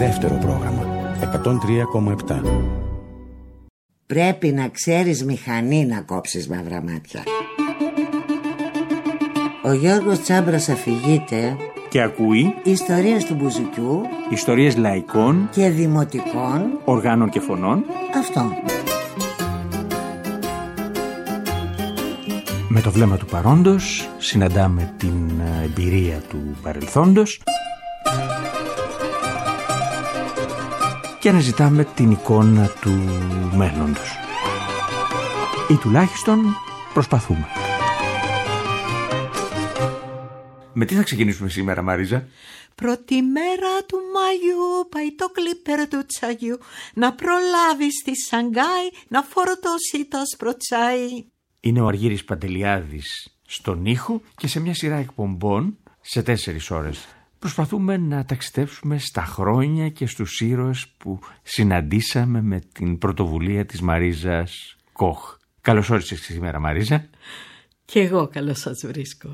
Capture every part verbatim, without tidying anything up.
Δεύτερο πρόγραμμα εκατόν τρία κόμμα επτά. Πρέπει να ξέρεις μηχανή να κόψεις μαύρα μάτια. Ο Γιώργος Τσάμπρας αφηγείται και ακούει ιστορίες του μπουζουκιού, ιστορίες λαϊκών και δημοτικών οργάνων και φωνών. Αυτό. Με το βλέμμα του παρόντος συναντάμε την εμπειρία του παρελθόντος και αναζητάμε την εικόνα του μέλλοντος. Ή τουλάχιστον προσπαθούμε. Με τι θα ξεκινήσουμε σήμερα, Μαρίζα? Πρώτη μέρα του Μαγιού πάει το κλίπερ του τσαγιού να προλάβει στη Σανγκάη να φορτώσει το σπροτσάι. Είναι ο Αργύρης Παντελιάδης στον ήχο και σε μια σειρά εκπομπών σε τέσσερις ώρες προσπαθούμε να ταξιδέψουμε στα χρόνια και στους ήρωες που συναντήσαμε με την πρωτοβουλία της Μαρίζας Κοχ. Καλώς όρισες σήμερα, Μαρίζα. Και εγώ καλώς σας βρίσκω.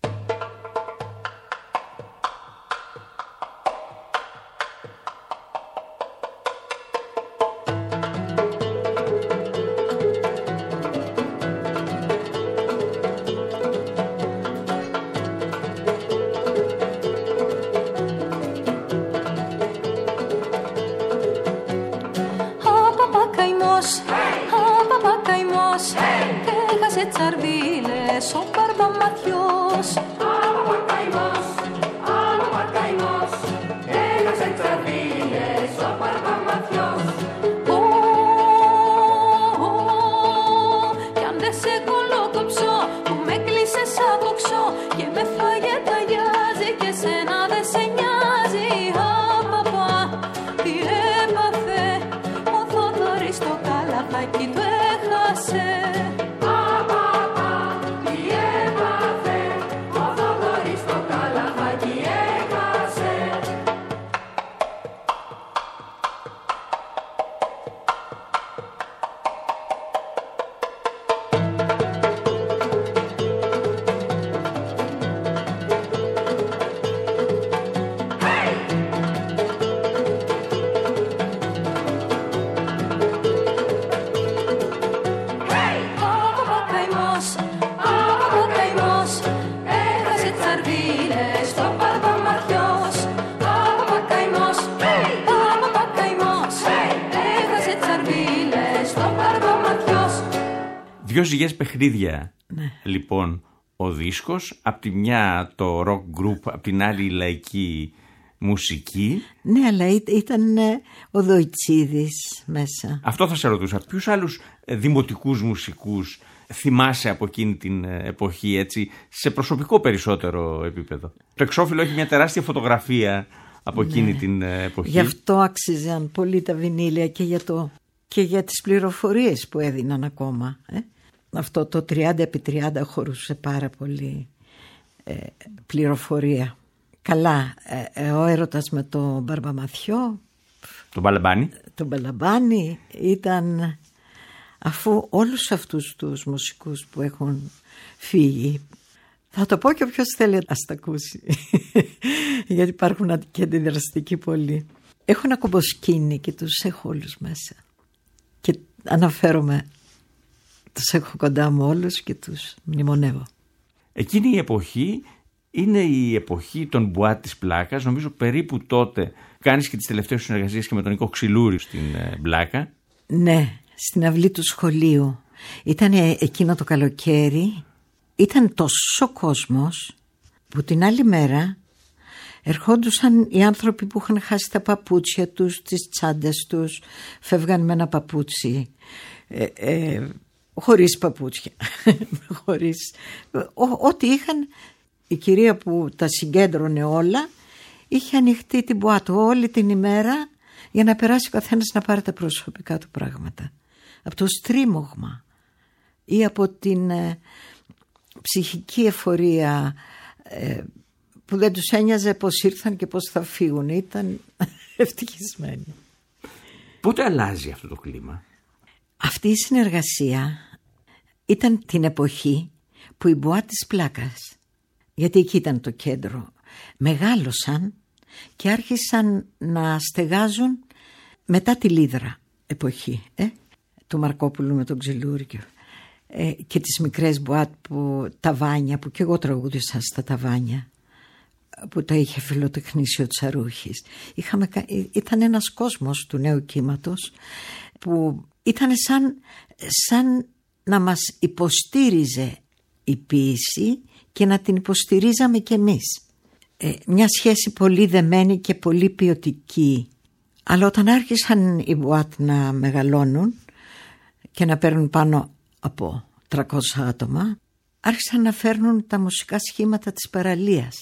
Τσαρδίλες ο Μπαρμπαματιός. Άμα πακαημός, άμα πακαημός, έχασε τσαρδίλες ο Μπαρμπαματιός. Ω, ω, κι αν δεν σε κολοκοψώ, που με κλείσες απόξω και με φάγε ταγιάζει και σένα δεν σε νοιάζει. Απαπα, τι έπαθε, ο Θοδωρής το καλαθάκι του έχασε. Δυο ζυγές παιχνίδια, ναι. Λοιπόν, ο δίσκος, απ' τη μια το rock group, απ' την άλλη η λαϊκή μουσική. Ναι, αλλά ήταν ο Δοϊτσίδης μέσα. Αυτό θα σε ρωτούσα. Ποιους άλλους δημοτικούς μουσικούς θυμάσαι από εκείνη την εποχή, έτσι, σε προσωπικό περισσότερο επίπεδο? Το Εξώφυλλο έχει μια τεράστια φωτογραφία από εκείνη, ναι, την εποχή. Γι' αυτό άξιζαν πολύ τα βινίλια και για, το, και για τις πληροφορίες που έδιναν ακόμα. Ε? Αυτό το τριάντα επί τριάντα χωρούσε πάρα πολύ ε, πληροφορία. Καλά, ε, ε, ο έρωτας με τον Μπαρμπαμαθιό, τον Μπαλαμπάνι, τον Μπαλαμπάνι ήταν, αφού όλους αυτούς τους μουσικούς που έχουν φύγει, θα το πω και όποιος θέλει να τα ακούσει γιατί υπάρχουν και αντιδραστικοί πολλοί, έχω ένα κομποσκίνη και τους έχω όλους μέσα και αναφέρομαι, τους έχω κοντά μου όλους και τους μνημονεύω. Εκείνη η εποχή είναι η εποχή των μπουάτ της Πλάκας. Νομίζω περίπου τότε κάνεις και τις τελευταίες συνεργασίες και με τον Νίκο Ξυλούρη στην Πλάκα. Ναι, στην αυλή του σχολείου. Ήταν εκείνο το καλοκαίρι. Ήταν τόσο κόσμος που την άλλη μέρα ερχόντουσαν οι άνθρωποι που είχαν χάσει τα παπούτσια τους, τις τσάντες τους, φεύγαν με ένα παπούτσι ε, ε, χωρίς παπούτσια χωρίς ό, ό,τι είχαν. Η κυρία που τα συγκέντρωνε όλα είχε ανοιχτεί την μπουάτο όλη την ημέρα για να περάσει ο καθένας να πάρει τα προσωπικά του πράγματα, από το στρίμωγμα ή από την ε, ψυχική εφορία ε, που δεν τους ένοιαζε πώς ήρθαν και πώς θα φύγουν. Ήταν ευτυχισμένοι. Πότε αλλάζει αυτό το κλίμα? Αυτή η συνεργασία ήταν την εποχή που η μπουά της Πλάκας, γιατί εκεί ήταν το κέντρο, μεγάλωσαν και άρχισαν να στεγάζουν μετά τη Λίδρα εποχή, ε? του Μαρκόπουλου με τον Ξυλούρη και, ε, και τις μικρές μπουάτ που, ταβάνια, που και εγώ τραγούδισα στα ταβάνια, που τα είχε φιλοτεχνήσει ο Τσαρούχης. Είχαμε, ήταν ένας κόσμος του νέου κύματος που ήταν σαν, σαν να μας υποστήριζε η ποίηση και να την υποστηρίζαμε κι εμείς. Ε, μια σχέση πολύ δεμένη και πολύ ποιοτική. Αλλά όταν άρχισαν οι μπουάτ να μεγαλώνουν και να παίρνουν πάνω από τριακόσια άτομα, άρχισαν να φέρνουν τα μουσικά σχήματα της παραλίας.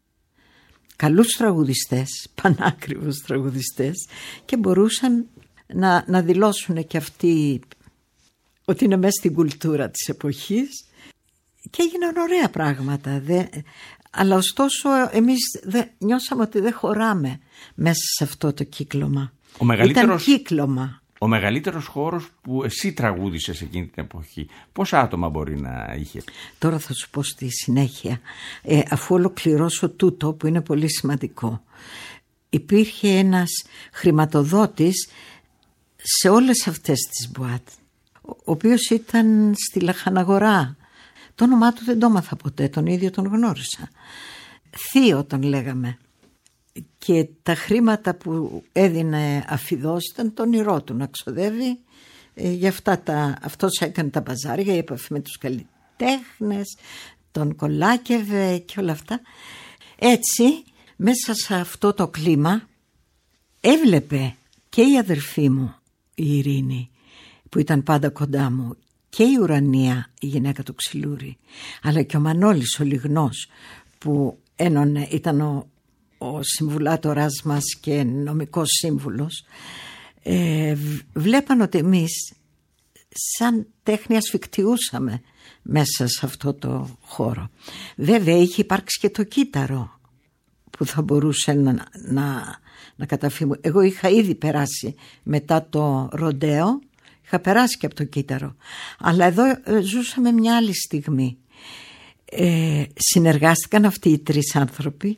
Καλούς τραγουδιστές, πανάκριβους τραγουδιστές, και μπορούσαν να, να δηλώσουν και αυτοί ότι είναι μέσα στην κουλτούρα της εποχής, και έγιναν ωραία πράγματα. Δε, αλλά ωστόσο εμείς δε, νιώσαμε ότι δεν χωράμε μέσα σε αυτό το κύκλωμα. Ο μεγαλύτερος... Ήταν κύκλωμα. Ο μεγαλύτερος χώρος που εσύ τραγούδησες εκείνη την εποχή, πόσα άτομα μπορεί να είχε? Τώρα θα σου πω στη συνέχεια, ε, αφού ολοκληρώσω τούτο που είναι πολύ σημαντικό. Υπήρχε ένας χρηματοδότης σε όλες αυτές τις μπουάτ, ο οποίος ήταν στη Λαχαναγορά. Το όνομά του δεν το έμαθα ποτέ, τον ίδιο τον γνώρισα. Θείο τον λέγαμε. Και τα χρήματα που έδινε αφιδώς ήταν το όνειρό του να ξοδεύει ε, για αυτά τα, αυτός έκανε τα μπαζάρια, η επαφή με τους καλλιτέχνες, τον κολάκευε και όλα αυτά. Έτσι μέσα σε αυτό το κλίμα έβλεπε και η αδερφή μου η Ειρήνη, που ήταν πάντα κοντά μου, και η Ουρανία, η γυναίκα του Ξυλούρη, αλλά και ο Μανώλης ο Λιγνός, που ένωνε, ήταν ο ο συμβουλάτορας μας και νομικός σύμβουλος, ε, βλέπαν ότι εμείς σαν τέχνη ασφικτιούσαμε μέσα σε αυτό το χώρο. Βέβαια είχε υπάρξει και το κύτταρο που θα μπορούσε να, να, να καταφύγει. Εγώ είχα ήδη περάσει μετά το ροντέο, είχα περάσει και από το κύτταρο, αλλά εδώ ε, ζούσαμε μια άλλη στιγμή. Ε, συνεργάστηκαν αυτοί οι τρεις άνθρωποι,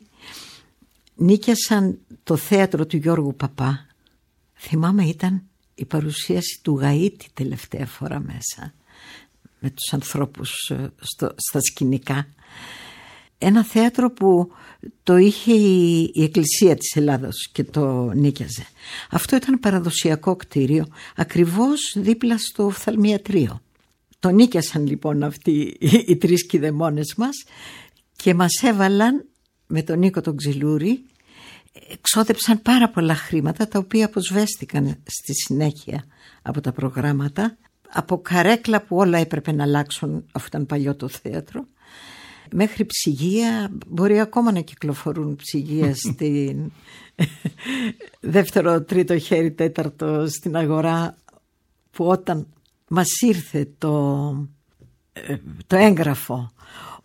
νίκιασαν το θέατρο του Γιώργου Παπά. Θυμάμαι ήταν η παρουσίαση του Γαΐτη τελευταία φορά μέσα, με τους ανθρώπους στο, στα σκηνικά. Ένα θέατρο που το είχε η, η Εκκλησία της Ελλάδος και το νίκιαζε. Αυτό ήταν παραδοσιακό κτίριο, ακριβώς δίπλα στο οφθαλμιατρίο. Το νίκιασαν λοιπόν αυτοί οι, οι τρεις κηδεμόνες μας και μας έβαλαν με τον Νίκο τον Ξυλούρη, εξόδεψαν πάρα πολλά χρήματα, τα οποία αποσβέστηκαν στη συνέχεια από τα προγράμματα, από καρέκλα που όλα έπρεπε να αλλάξουν αφού ήταν παλιό το θέατρο, μέχρι ψυγεία. Μπορεί ακόμα να κυκλοφορούν ψυγεία στην δεύτερο, τρίτο χέρι, τέταρτο στην αγορά, που όταν μας ήρθε το, το έγγραφο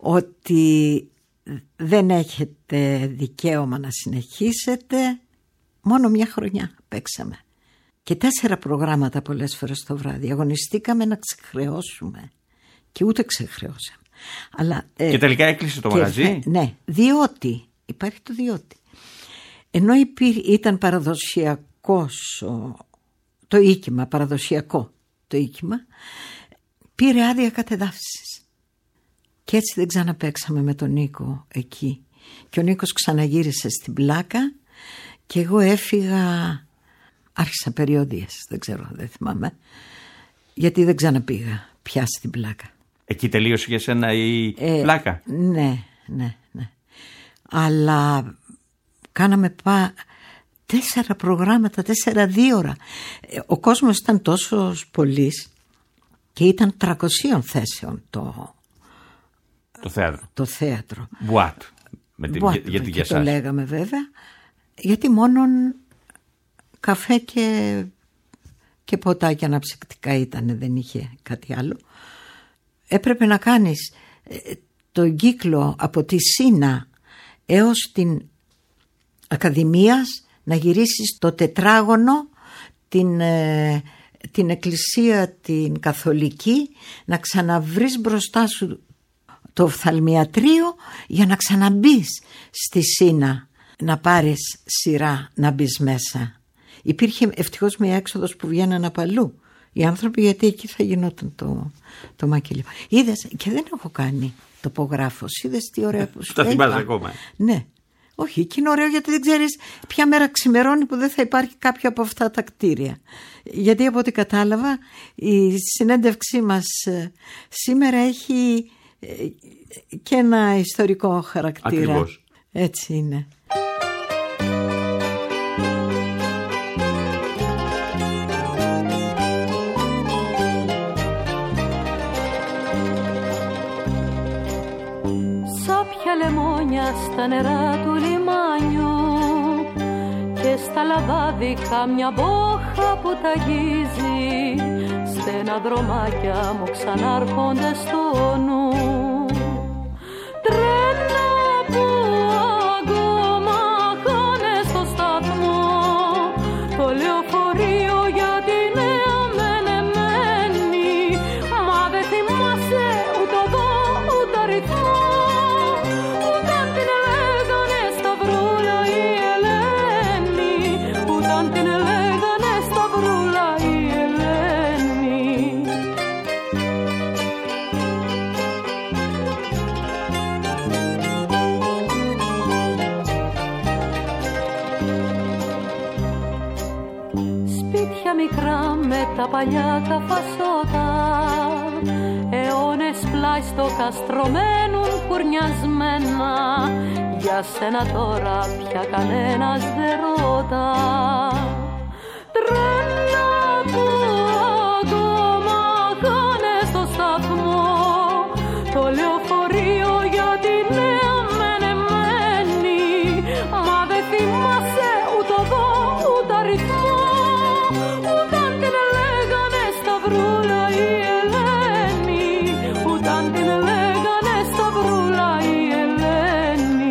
ότι δεν έχετε δικαίωμα να συνεχίσετε, μόνο μια χρονιά παίξαμε και τέσσερα προγράμματα πολλές φορές το βράδυ. Αγωνιστήκαμε να ξεχρεώσουμε και ούτε ξεχρεώσαμε. Αλλά, ε, και τελικά έκλεισε το και, μαγαζί. Ναι, διότι υπάρχει το διότι ενώ υπήρ, ήταν παραδοσιακός το οίκημα, παραδοσιακό το οίκημα, πήρε άδεια κατεδάφισης. Και έτσι δεν ξαναπαίξαμε με τον Νίκο εκεί. Και ο Νίκος ξαναγύρισε στην Πλάκα και εγώ έφυγα, άρχισα περιόδιες, δεν ξέρω, δεν θυμάμαι, γιατί δεν ξαναπήγα πια στην Πλάκα. Εκεί τελείωσε για σένα η ε, Πλάκα? Ναι, ναι, ναι. Αλλά κάναμε πά... τέσσερα προγράμματα, τέσσερα δύο ώρα. Ο κόσμος ήταν τόσο πολύς και ήταν τριακοσίων θέσεων το... Το θέατρο. Το θέατρο. Μπουάτ. Με την, Μπουάτ, γιατί και το λέγαμε βέβαια. Γιατί μόνον καφέ και, και ποτάκια αναψυκτικά ήταν, δεν είχε κάτι άλλο. Έπρεπε να κάνεις τον κύκλο από τη Σίνα έως την Ακαδημίας, να γυρίσεις το τετράγωνο, την, την εκκλησία την καθολική, να ξαναβρεις μπροστά σου το οφθαλμιατρίο για να ξαναμπείς στη Σίνα να πάρεις σειρά να μπεις μέσα. Υπήρχε ευτυχώς μια έξοδος που βγαίνανε από αλλού οι άνθρωποι, γιατί εκεί θα γινόταν το, το μακελιό. Είδες, και δεν έχω κάνει τοπογράφος. Είδες τι ωραία που σου τα θυμάσαι ακόμα? Ναι. Όχι, και είναι ωραίο γιατί δεν ξέρεις ποια μέρα ξημερώνει που δεν θα υπάρχει κάποιο από αυτά τα κτίρια. Γιατί από ό,τι κατάλαβα η συνέντευξή μας σήμερα έχει και ένα ιστορικό χαρακτήρα. Ακριβώς. Έτσι είναι. Σάπια λεμόνια στα νερά του λιμάνιου και στα λαμπάδικα μια μπόχα που ταγίζει, στενά δρομάκια μου ξανάρχονται στο νου. Τρένα που ακόμα χάνε στο σταθμό, το λεωφορείο για τη νέα μενεμένη, μα δεν θυμάσαι ούτε οδό ούτε αριθμό. Όταν την λέγανε Σταυρούλα η Ελένη, όταν την λέγανε Σταυρούλα η Ελένη. Σπίτια μικρά με τα παλιά τα φασότα, αιώνες πλάι στο καστρωμένουν κουρνιασμένα, για σένα τώρα πια κανένας δεν ρώτα. Τρένα που ακόμα χάνε στο σταθμό, το λεωφορείο για τη νέα μενεμένη, μα δεν θυμάσαι ούτε οδό ούτε αριθμό. Όταν την λέγανε Σταυρούλα η Ελένη, όταν την λέγανε Σταυρούλα η Ελένη.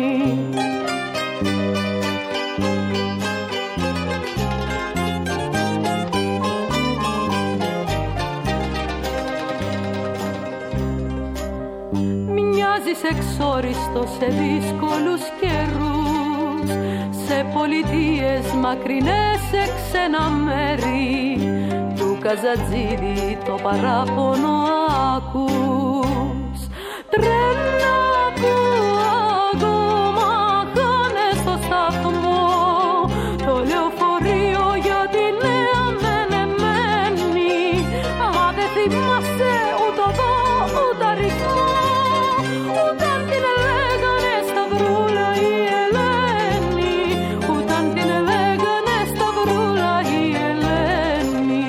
Μοιάζεις εξόριστο σε δύσκολους καιρούς, σε πολιτείες μακρινές, σε ξένα μέρη, του Καζατζίδη το παράπονο ακούς. Τρένα που ακόμα χάνε στο σταθμό, το λεωφορείο για τη νέα μενεμένη, μα δεν θυμάσαι ούτε οδό ούτε αριθμό. Όταν την λέγανε Σταυρούλα η Ελένη, όταν την λέγανε Σταυρούλα η Ελένη.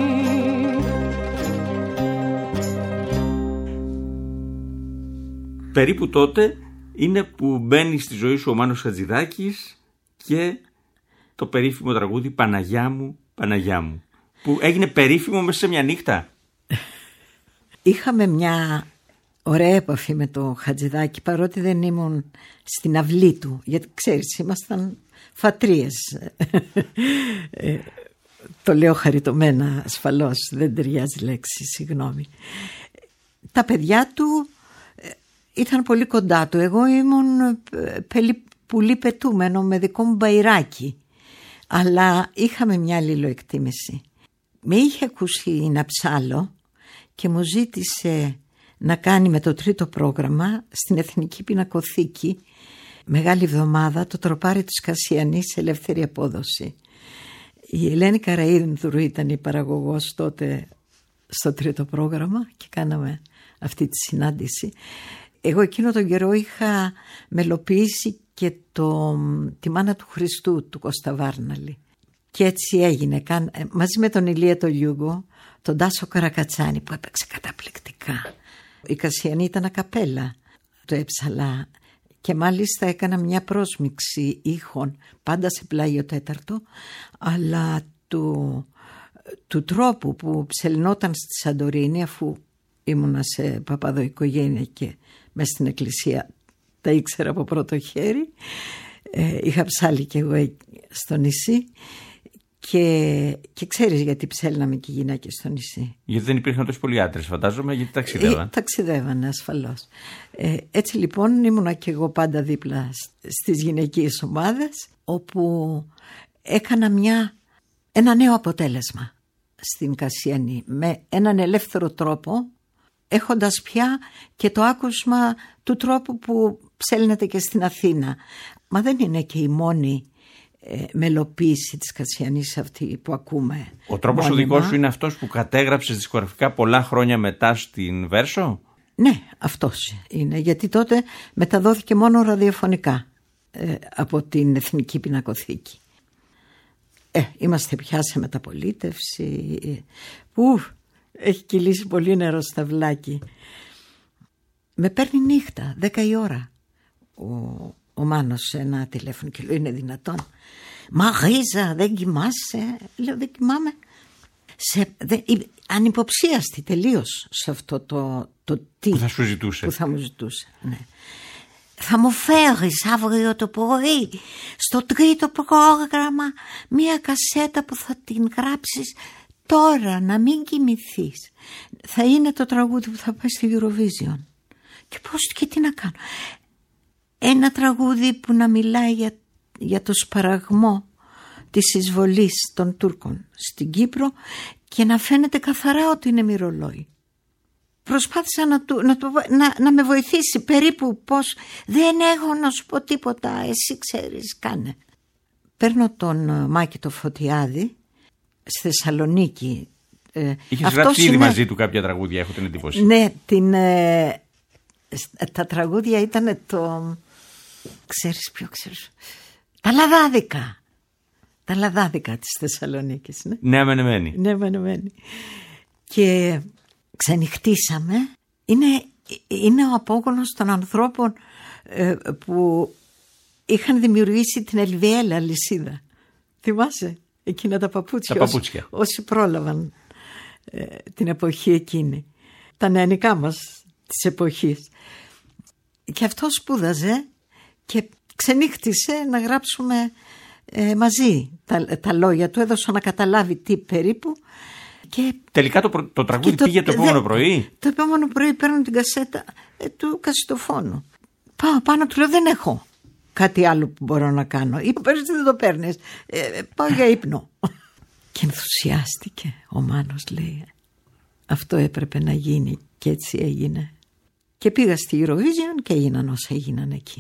Περίπου τότε είναι που μπαίνει στη ζωή σου ο Μάνος Χατζηδάκης και το περίφημο τραγούδι «Παναγιά μου, Παναγιά μου», που έγινε περίφημο μέσα σε μια νύχτα. Είχαμε μια ωραία επαφή με το Χατζηδάκη, παρότι δεν ήμουν στην αυλή του, γιατί ξέρεις ήμασταν φατρίες. ε, το λέω χαριτωμένα ασφαλώς, δεν ταιριάζει λέξη, συγγνώμη. Τα παιδιά του ε, ήταν πολύ κοντά του. Εγώ ήμουν ε, πουλί πετούμενο με δικό μου μπαϊράκι, αλλά είχαμε μια αλληλοεκτίμηση. Με είχε ακούσει να ψάλω και μου ζήτησε να κάνει με το τρίτο πρόγραμμα στην Εθνική Πινακοθήκη Μεγάλη Εβδομάδα το τροπάρι της Κασιανής σε ελεύθερη απόδοση. Η Ελένη Καραΐνδρου ήταν η παραγωγός τότε στο τρίτο πρόγραμμα και κάναμε αυτή τη συνάντηση. Εγώ εκείνο τον καιρό είχα μελοποιήσει και το, τη μάνα του Χριστού του Κώστα Βάρναλη. Και έτσι έγινε, μαζί με τον Ηλία τον Λιούγκο, τον Τάσο Καρακατσάνη που έπαιξε καταπληκτικά. Η Κασιανή ήταν ακαπέλα, το έψαλα και μάλιστα έκανα μια πρόσμιξη ήχων, πάντα σε πλάγιο τέταρτο, αλλά του, του τρόπου που ψελνόταν στη Σαντορίνη, αφού ήμουνα σε παπαδοοικογένεια και μέσα στην εκκλησία τα ήξερα από πρώτο χέρι, ε, είχα ψάλει και εγώ στο νησί Και, και ξέρεις γιατί ψέλναμε και οι γυναίκες στο νησί. Γιατί δεν υπήρχαν τόσο πολλοί άντρες, φαντάζομαι, γιατί ταξιδεύαν. Ε, ταξιδεύανε ασφαλώς. Ε, έτσι λοιπόν ήμουνα και εγώ πάντα δίπλα στις γυναικείες ομάδες, όπου έκανα μια, ένα νέο αποτέλεσμα στην Κασιανή με έναν ελεύθερο τρόπο, έχοντας πια και το άκουσμα του τρόπου που ψέλνεται και στην Αθήνα. Μα δεν είναι και η μόνη ε, μελοποίηση της Κασιανής αυτή που ακούμε. Ο τρόπος ο δικός σου είναι αυτός που κατέγραψες δισκογραφικά πολλά χρόνια μετά στην Βέρσο? Ναι, αυτός είναι, γιατί τότε μεταδόθηκε μόνο ραδιοφωνικά ε, από την Εθνική Πινακοθήκη. Ε, είμαστε πια σε μεταπολίτευση. Ου, έχει κυλήσει πολύ νερό στα βλάκι. Με παίρνει νύχτα, δέκα η ώρα, ο, ο Μάνος σε ένα τηλέφωνο και λέω, είναι δυνατόν? Μα Γίζα, δεν κοιμάσαι? Λέω, δεν κοιμάμαι. Σε, δε, ανυποψίαστη τελείως σε αυτό το, το τι που θα σου ζητούσε. Που θα μου ζητούσε, ναι. Θα μου φέρεις αύριο το πρωί στο τρίτο πρόγραμμα μία κασέτα που θα την γράψεις τώρα, να μην κοιμηθείς. Θα είναι το τραγούδι που θα πάει στη Eurovision. Και πώς και τι να κάνω? Ένα τραγούδι που να μιλάει για, για το σπαραγμό της εισβολής των Τούρκων στην Κύπρο και να φαίνεται καθαρά ότι είναι μυρολόι. Προσπάθησα να, του, να, του, να, να με βοηθήσει περίπου πώς. Δεν έχω να σου πω τίποτα, εσύ ξέρεις, κάνε. Παίρνω τον Μάκη το Φωτιάδη στη Θεσσαλονίκη. Είχες γράψει ήδη είναι... μαζί του κάποια τραγούδια, έχω την εντύπωση. Ναι, την, ε, τα τραγούδια ήταν το... Ξέρεις ποιο, ξέρεις? Τα λαδάδικα. Τα λαδάδικα της Θεσσαλονίκης. Ναι, ναι αμενεμένη. Ναι, αμενεμένη. Και... ξενυχτήσαμε. Είναι, είναι ο απόγονος των ανθρώπων ε, που είχαν δημιουργήσει την Ελβιέλα αλυσίδα. Θυμάσαι εκείνα τα παπούτσια? Τα παπούτσια. Όσοι, όσοι πρόλαβαν ε, την εποχή εκείνη. Τα νεανικά μας της εποχής. Και αυτό σπούδαζε και ξενύχτησε να γράψουμε ε, μαζί τα, τα λόγια του. Έδωσα να καταλάβει τι περίπου. Και τελικά το, το τραγούδι το, πήγε το επόμενο δε, πρωί. Το επόμενο πρωί παίρνω την κασέτα ε, του κασετοφόνου. Πάω πάνω, του λέω, δεν έχω κάτι άλλο που μπορώ να κάνω. Είπα, πες δεν το παίρνεις. Ε, πάω για ύπνο. Και ενθουσιάστηκε ο Μάνος, λέει. Αυτό έπρεπε να γίνει και έτσι έγινε. Και πήγα στη Eurovision και έγιναν όσα έγιναν εκεί.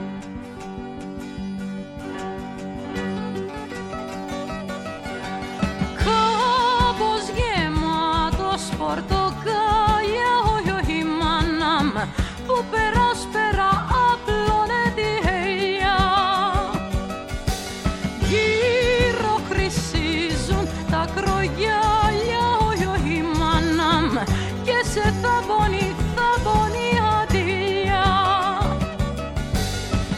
Πορτοκάλια, όχι, όχι, μάνα μου, που περάσπερα απλώνε τη χελιά. Γύρω χρυσίζουν τα κρογιάλια, όχι, όχι, μάνα μου, και σε θαμπονεί, θαμπονεί αντιλιά.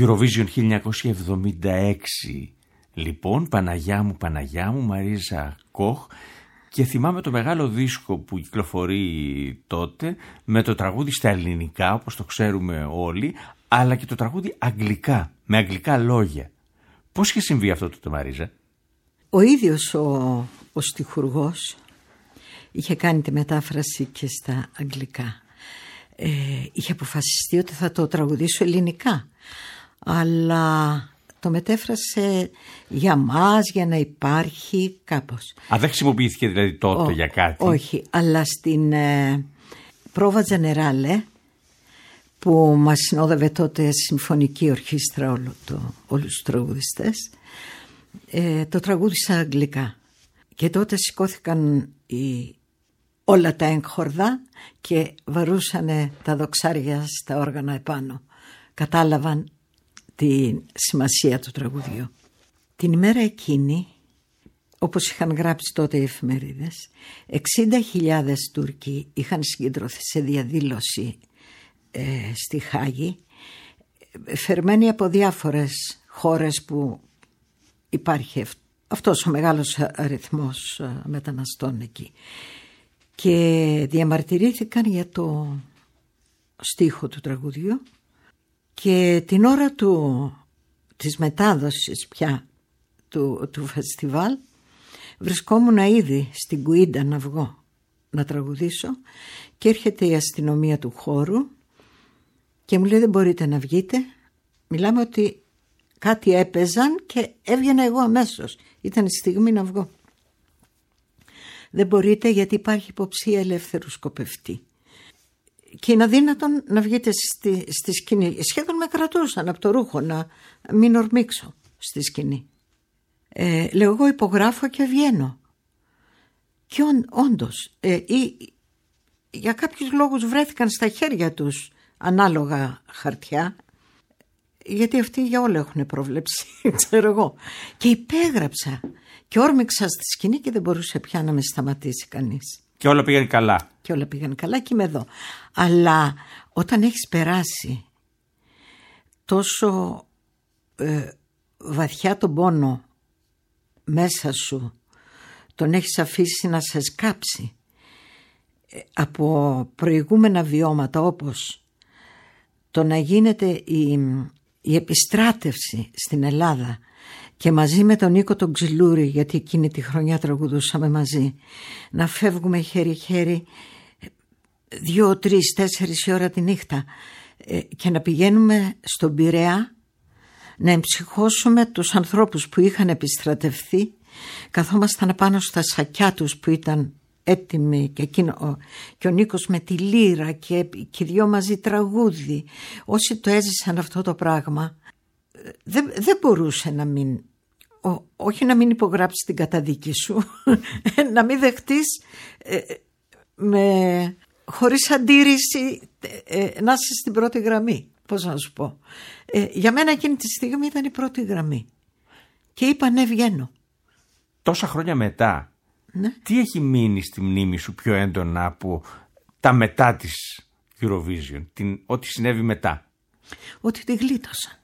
Eurovision χίλια εννιακόσια εβδομήντα έξι. Λοιπόν, Παναγιά μου, Παναγιά μου, Μαρίζα Κοχ, και θυμάμαι το μεγάλο δίσκο που κυκλοφορεί τότε με το τραγούδι στα ελληνικά, όπως το ξέρουμε όλοι, αλλά και το τραγούδι αγγλικά, με αγγλικά λόγια. Πώς είχε συμβεί αυτό τότε, Μαρίζα? Ο ίδιος ο, ο στιχουργός είχε κάνει τη μετάφραση και στα αγγλικά. Ε, είχε αποφασιστεί ότι θα το τραγουδήσω ελληνικά, αλλά το μετέφρασε για μας, για να υπάρχει κάπως. Α, δεν χρησιμοποιήθηκε δηλαδή τότε Ο, για κάτι? Όχι, αλλά στην ε, πρόβα Τζενεράλε, που μας συνόδευε τότε συμφωνική ορχήστρα, όλο το, όλους τους τραγουδιστές, ε, το τραγούδισα αγγλικά. Και τότε σηκώθηκαν οι, όλα τα έγχορδα και βαρούσανε τα δοξάρια στα όργανα επάνω. Κατάλαβαν τη σημασία του τραγουδιού. Την ημέρα εκείνη, όπως είχαν γράψει τότε οι εφημερίδες, εξήντα χιλιάδες Τούρκοι είχαν συγκεντρωθεί σε διαδήλωση ε, στη Χάγη, φερμένοι από διάφορες χώρες που υπάρχει αυτός ο μεγάλος αριθμός μεταναστών εκεί, και διαμαρτυρήθηκαν για το στίχο του τραγουδιού. Και την ώρα του, της μετάδοσης πια του, του φεστιβάλ, βρισκόμουν ήδη στην Κουίντα να βγω να τραγουδήσω, και έρχεται η αστυνομία του χώρου και μου λέει δεν μπορείτε να βγείτε. Μιλάμε ότι κάτι έπαιζαν και έβγαινα εγώ αμέσως. Ήταν η στιγμή να βγω. Δεν μπορείτε γιατί υπάρχει υποψία ελεύθερου σκοπευτή. Και είναι αδύνατον να βγείτε στη, στη σκηνή. Σχεδόν με κρατούσαν από το ρούχο να μην ορμήξω στη σκηνή. Ε, λέω εγώ υπογράφω και βγαίνω. Και όν, όντως ε, ή, για κάποιους λόγους βρέθηκαν στα χέρια τους ανάλογα χαρτιά, γιατί αυτοί για όλα έχουν πρόβλεψη, ξέρω εγώ. Και υπέγραψα και όρμηξα στη σκηνή και δεν μπορούσε πια να με σταματήσει κανείς. Και όλα πήγαν καλά. Και όλα πήγαν καλά και είμαι εδώ. Αλλά όταν έχεις περάσει τόσο ε, βαθιά τον πόνο μέσα σου, τον έχεις αφήσει να σε σκάψει ε, από προηγούμενα βιώματα, όπως το να γίνεται η, η επιστράτευση στην Ελλάδα, και μαζί με τον Νίκο τον Ξυλούρη, γιατί εκείνη τη χρονιά τραγουδούσαμε μαζί, να φεύγουμε χέρι-χέρι δύο, τρεις, τέσσερις η ώρα τη νύχτα και να πηγαίνουμε στον Πειραιά να εμψυχώσουμε τους ανθρώπους που είχαν επιστρατευθεί. Καθόμασταν πάνω στα σακιά τους που ήταν έτοιμοι, και, εκείνο, και ο Νίκος με τη λύρα και, και δυο μαζί τραγούδι. Όσοι το έζησαν αυτό το πράγμα, δεν, δεν μπορούσε να μην, ό, όχι να μην υπογράψει την καταδίκη σου, να μην δεχτείς ε, με, χωρίς αντίρρηση ε, να είσαι στην πρώτη γραμμή. Πώς να σου πω. Ε, για μένα εκείνη τη στιγμή ήταν η πρώτη γραμμή. Και είπα ναι, βγαίνω. Τόσα χρόνια μετά, ναι. Τι έχει μείνει στη μνήμη σου πιο έντονα από τα μετά της Eurovision, την, ό,τι συνέβη μετά? Ότι τη γλίτωσα.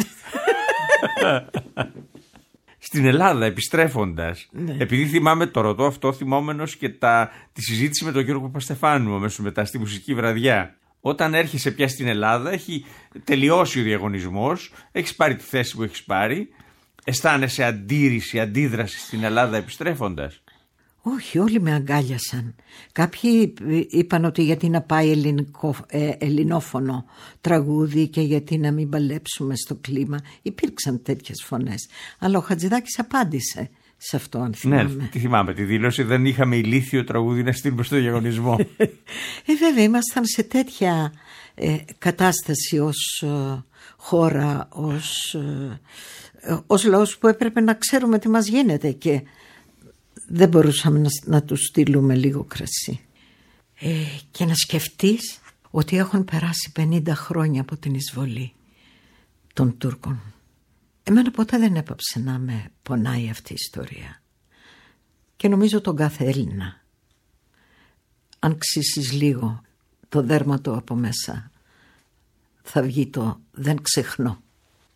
Στην Ελλάδα επιστρέφοντας, ναι. Επειδή θυμάμαι, το ρωτώ αυτό θυμόμενος και τα, τη συζήτηση με τον Γιώργο Παπαστεφάνου αμέσως μετά στη μουσική βραδιά. Όταν έρχεσαι πια στην Ελλάδα, έχει τελειώσει ο διαγωνισμός, έχεις πάρει τη θέση που έχεις πάρει, αισθάνεσαι αντίρρηση, αντίδραση στην Ελλάδα επιστρέφοντας? Όχι, όλοι με αγκάλιασαν. Κάποιοι είπαν ότι γιατί να πάει ελληνικό, ε, ελληνόφωνο τραγούδι και γιατί να μην παλέψουμε στο κλίμα. Υπήρξαν τέτοιες φωνές. Αλλά ο Χατζηδάκης απάντησε σε αυτό, αν θυμάμαι. Ναι, τι θυμάμαι, τη δήλωση δεν είχαμε ηλίθιο τραγούδι να στείλουμε στο διαγωνισμό. ε, βέβαια, ήμασταν σε τέτοια ε, κατάσταση ως ε, χώρα, ως, ε, ως λαός που έπρεπε να ξέρουμε τι μας γίνεται και δεν μπορούσαμε να, να τους στείλουμε λίγο κρασί. Ε, και να σκεφτείς ότι έχουν περάσει πενήντα χρόνια από την εισβολή των Τούρκων. Εμένα ποτέ δεν έπαψε να με πονάει αυτή η ιστορία. Και νομίζω τον κάθε Έλληνα. Αν ξύσεις λίγο το δέρμα του από μέσα, θα βγει το «δεν ξεχνώ».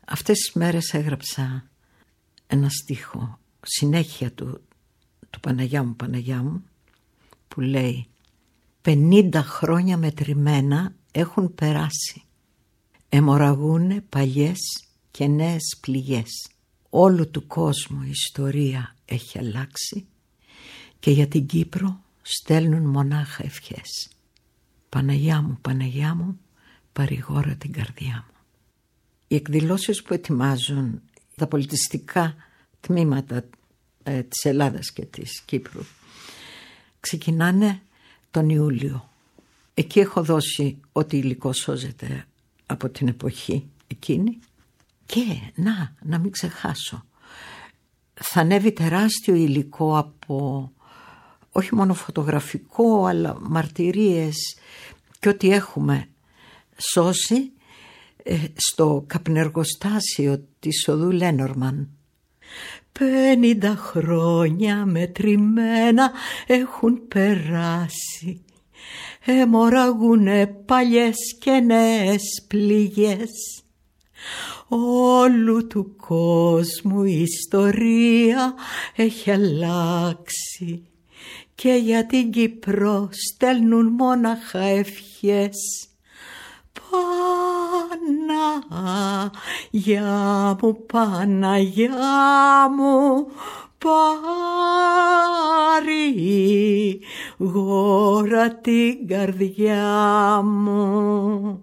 Αυτές τις μέρες έγραψα ένα στίχο, συνέχεια του, του Παναγιά μου, Παναγιά μου, που λέει «Πενήντα χρόνια μετρημένα έχουν περάσει, αιμορραγούνε παλιές και νέες πληγές. Όλου του κόσμου η ιστορία έχει αλλάξει και για την Κύπρο στέλνουν μονάχα ευχές. Παναγιά μου, Παναγιά μου, παρηγόρα την καρδιά μου». Οι εκδηλώσεις που ετοιμάζουν τα πολιτιστικά τμήματα ε, της Ελλάδας και της Κύπρου ξεκινάνε τον Ιούλιο. Εκεί έχω δώσει ό,τι υλικό σώζεται από την εποχή εκείνη. Και να, να μην ξεχάσω, θα ανέβει τεράστιο υλικό από όχι μόνο φωτογραφικό αλλά μαρτυρίες και ό,τι έχουμε σώσει ε, στο καπνεργοστάσιο της οδού Λένορμαν. Πενήντα χρόνια μετρημένα έχουν περάσει, αιμορραγούνε παλιές και νέες πληγές. Όλου του κόσμου η ιστορία έχει αλλάξει και για την Κύπρο στέλνουν μόναχα ευχές. Παναγιά μου, Παναγιά μου, παρηγόρα την καρδιά μου.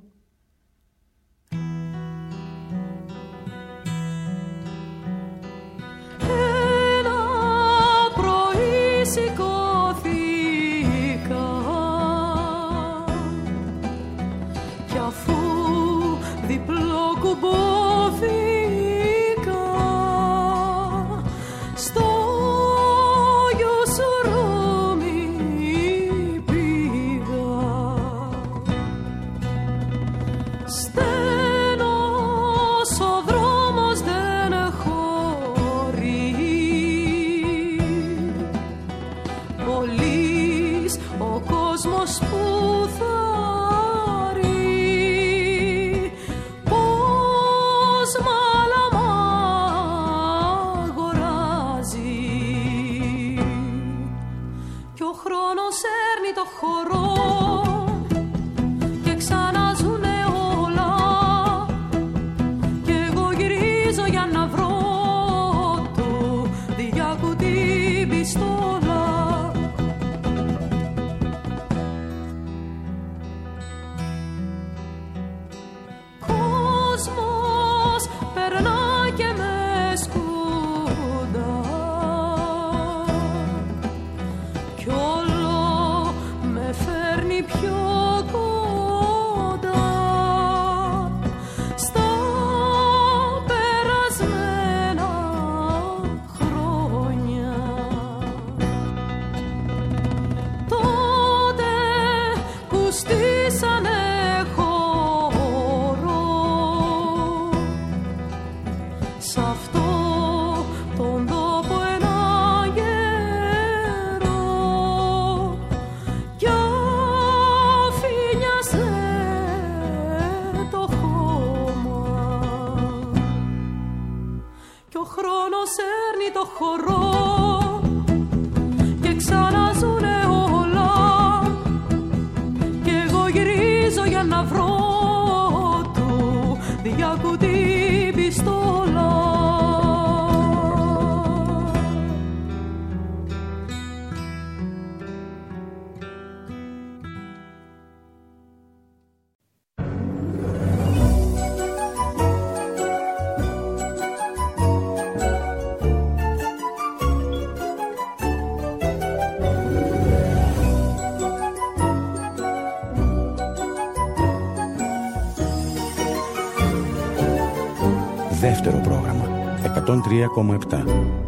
Δεύτερο πρόγραμμα, εκατόν τρία κόμμα επτά.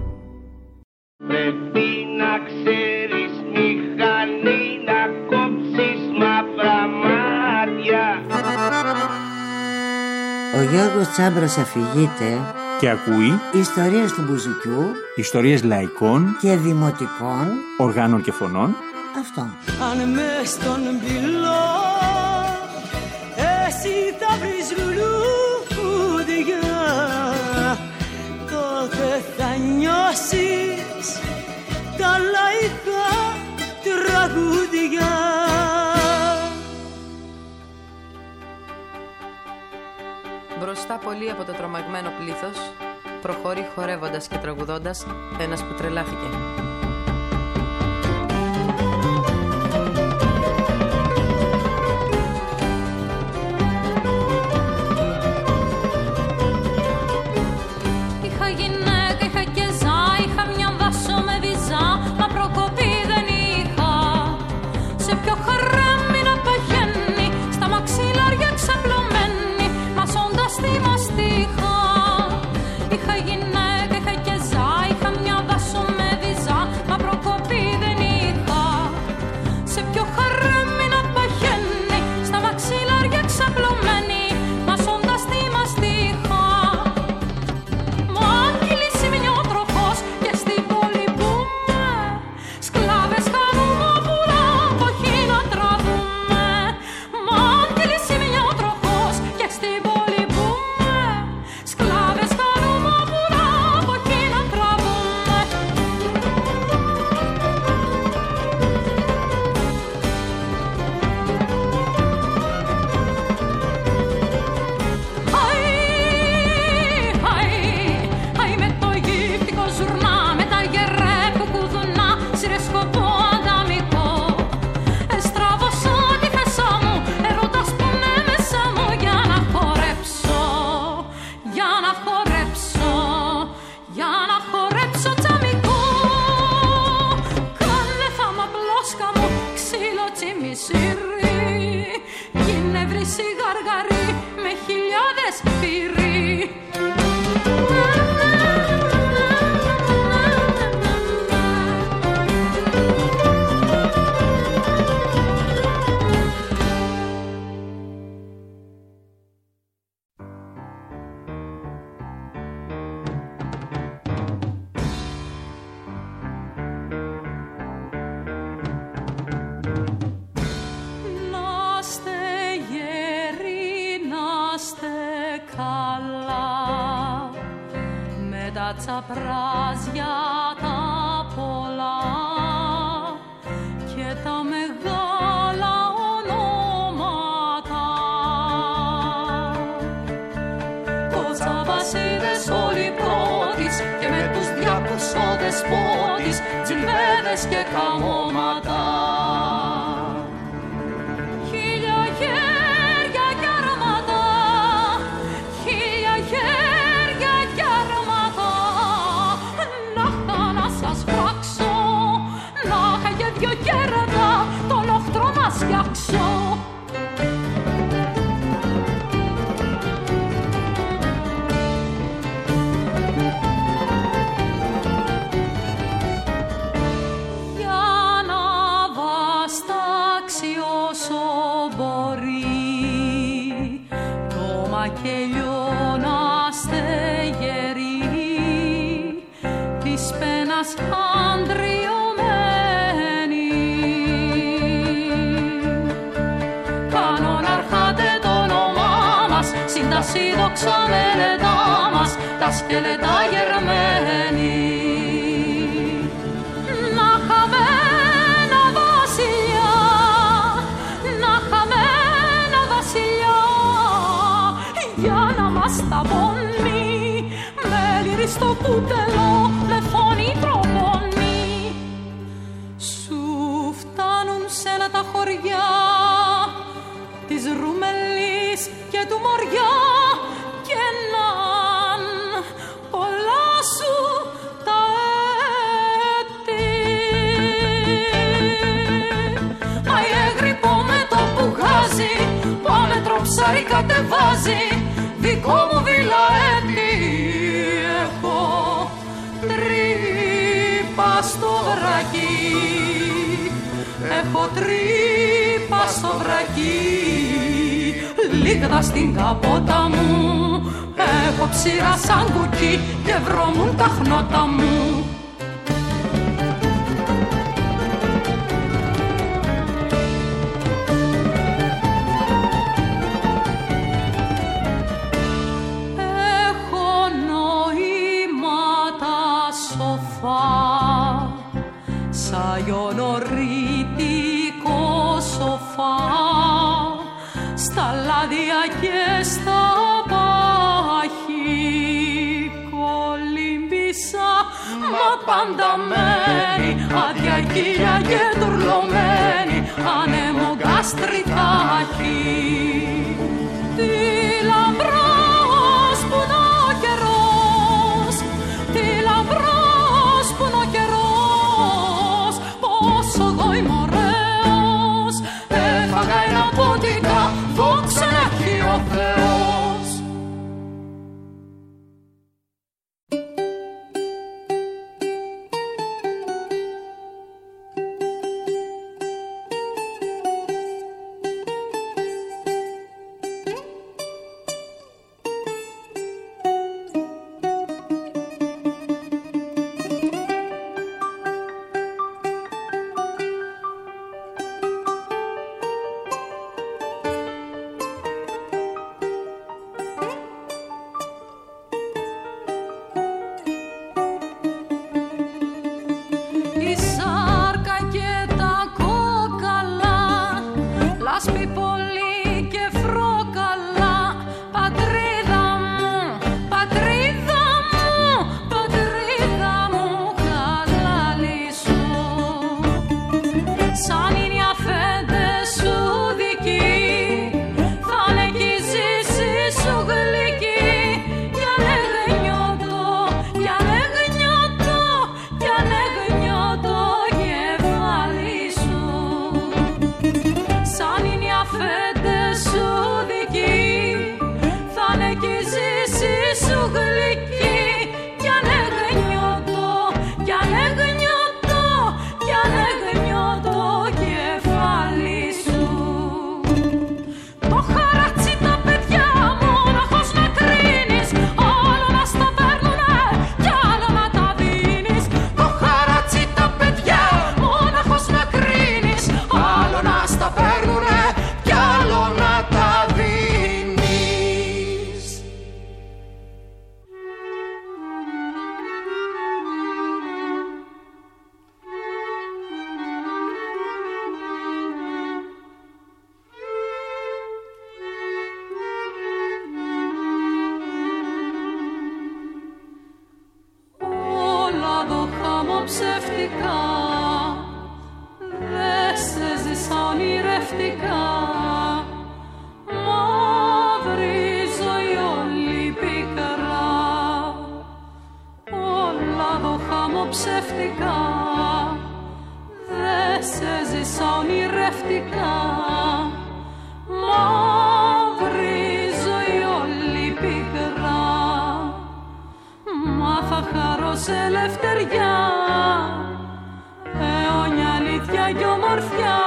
Πρέπει να ξέρεις μηχανή να κόψεις μαύρα μάτια. Ο Γιώργος Τσάμπρας αφηγείται Και ακούει ιστορίες του Μπουζουκιού, ιστορίες λαϊκών και δημοτικών οργάνων και φωνών. Αυτό. Αν μες στον πυλό εσύ θα βρεις λουλούδια διαβάσεις τα λαϊκά τραγούδια. Μπροστά πολύ από το τρομαγμένο πλήθος προχωρεί χορεύοντας και τραγουδώντας ένας που τρελάθηκε. Είχα γυναίκα, είχα και ζά, είχα μια βάσο με βυζά, μα προκοπή δεν είχα. Σε ποιο χαρέμι να παγαίνει, στα μαξιλάρια ξαπλωμένη, μασώντας τη μαστίχα. Είχα γυναίκα, είχα και ζά, είχα μια βάσο με βυζά, μα προκοπή δεν είχα. Σε ποιο χαρέμι να παγαίνει, στα μαξιλάρια ξαπλωμένη, μασώντας τη μαστίχα. Μα αν κυλήσει μηνιότροφος και στην πόλη μπούμε, σκλάβες κάνουμε πουλά, όχι να τραβούμε. Μα αν κυλήσει μηνιότροφος και στην πόλη μπούμε, σκλάβες κάνουμε πουλά, όχι να τραβούμε. Αϊ, αϊ, αϊ με το Αιγύπτικο ζουρνά, με τα γερέ που κουδουνά, σειρέ σκοπό ανταμικό. Εστράβωσα τη θέσα μου, έρωτας που είναι μέσα μου, για να χορέψω, για να χορέψω, για να χορέψω τζαμικό. Κάνε θάμα μπλόσκα μου, ξύλο τσιμισίρι, γίνε βρύση γαργαρί με χιλιάδες πυρί. Να είστε γεροί, να είστε καλά, με τα τσαπράζια τα πολλά και τα μεγάλα ονόματα. Κοτσαβασίδες όλοι πρώτης και με τους διακοσσόδες πότης, τζιλβέδες και καμώματα. Χίλια χέρια κι αρμάτα, χίλια χέρια κι αρμάτα, να είχα να σας φράξω, να είχα και δυο κέρατα, το λοχτρό να σφιάξω. Για να βαστάξει όσο μπορεί, το μακελιό να στεγερεί, της πένας αντριωμένη. Κανονάρχατε το όνομά μας, συν τα σύντοξα μελετά μας, τα σκελετά γερμένη. Να είχαμε ένα βασιλιά, να είχαμε ένα βασιλιά, για να μας ταπώνει με λύρι στο κούτελο, με φωνή τροπώνει. Σου φτάνουν σένα τα χωριά της Ρουμελής και του Μοριά, και ναν πολλά σου τα έτη. Αι έγρυπο με το πουγάζι, πάμετρο ψάρι κατεβάζει, δικό μου βιλαέτη. Έχω τρύπα στο βρακί, έχω τρύπα στο βρακί, λίγδα στην καπότα μου, έχω ψήρα σαν κουκί και βρωμούν τα χνότα μου. Έχω νοήματα σοφά, λιονορίτικο σοφά, στα λάδια και στα πάχη κολύμπησα, μα πανταμένη, άδεια κύλια και τουρλωμένη, ανέμο γκάστρι τάχη. Τι λαμπρός που είναι ο καιρός, τι λαμπρός που είναι ο καιρός, πόσο εγώ είμαι ωραίος, έφαγα ένα ποντικά, δόξα να έχει ο Θεός. ψευτικά, δε σε ζήσα ονειρευτικά. Μαύρη ζωή όλη πικρά, όλα εδώ χαμοψευτικά. Δε σε ζήσα ονειρευτικά. Μαύρη ζωή όλη πικρά. Μα θα χαρώ σε ελευθεριά, αιώνια αλήθεια κι ομορφιά.